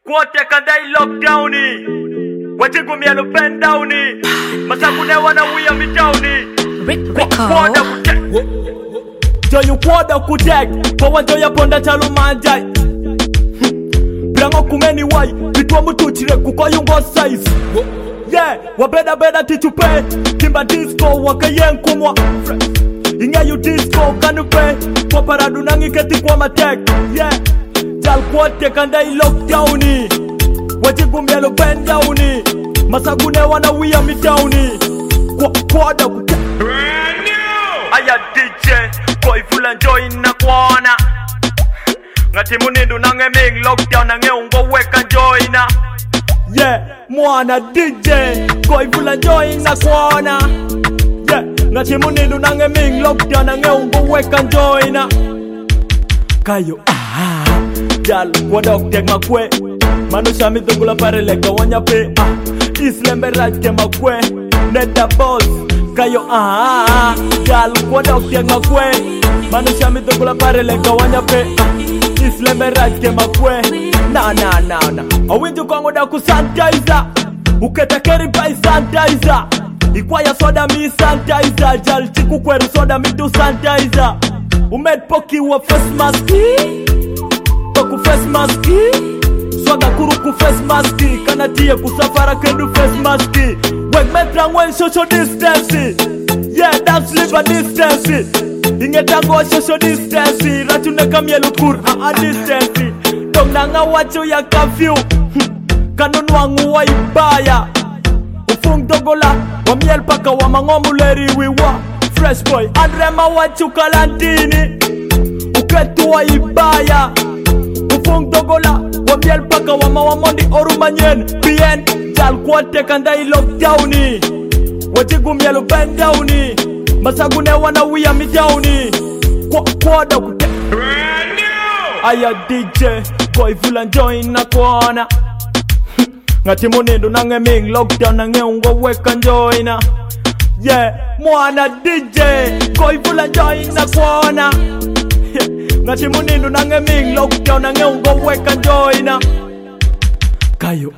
Kwote kandai lockdowni Wajigu mielo pendowni Masakune wana wia mitowni Kwoda kutek Joyu kwoda kutek Kwa wanjoya ponda chalo manjai Brango kumeni wai Bitwa mutuchire kukoyungo size Yeah, wabeda tichupe Kimba disco wakayen kumwa Inga yu disco kanupe Kwa paradu nangi keti kwa matek Yeah, jal kwote kandai lockdowni Wajigu mielo pendowni Masagune wana wia mitowni Kwoda kutek Aya DJ Koi fula join na kwana Ngati munindu nange ming lockdown nange ungo weka joina Yeah, mwana DJ Koi fula join na kwana Yeah, ngati munindu nange ming lockdown nange ungo weka joina Kayo Jal wadok tek makwe Manusha mitungula pare lega wanyape Islembe rajke makwe Neta boss Kayo Jal wadok tek makwe Manusha mitungula pare lega wanyape Islembe rajke makwe Na Awinju kongo da kusanitizer Uketa keri by sanitizer Ikwaya soda mi sanitizer Jal chiku kweru soda mi do sanitizer Umed poki wa face mask Poku face mask Swaga kuruku face mask Kanatie kusafara kendu face mask Wek metrang wen social distance Yeah, that's live a distance Ingetango social distance Ratuneka mielu kur a distance Dong nanga wacho ya curfew Kanon wangu wa ibaya Ufung dogola Wa miel paka wa mangomuleri wiwa Fresh boy Andrema wacho kalantini Uketu wa ibaya Ufung dogola Wa miel paka wa mawamondi orumanyen Bien Jal kwote kandai lockdowni Wajigu mielu pendowni Masagune wana wia mitowni Kwoda kutek Aya DJ Koi fula join na kwana Ngati munindu nange ming lockdown nange ungo weka joina Yeah, mwana DJ Koi fula join na kwana Ngati munindu nange ming lockdown nange ungo weka joina Kayo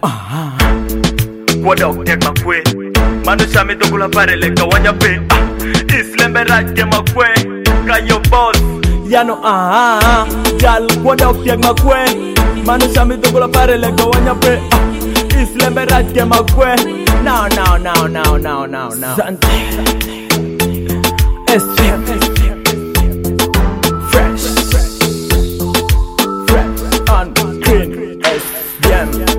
Kwoda kutek makwe Manusha mitungula pare lega wanyape Islembe rajke makwe Kayo boss Yano Jal kwoda kutek makwe Manusha mitungula pare lega wanyape Islembe rajke makwe Now Sante SPM Fresh On Green SPM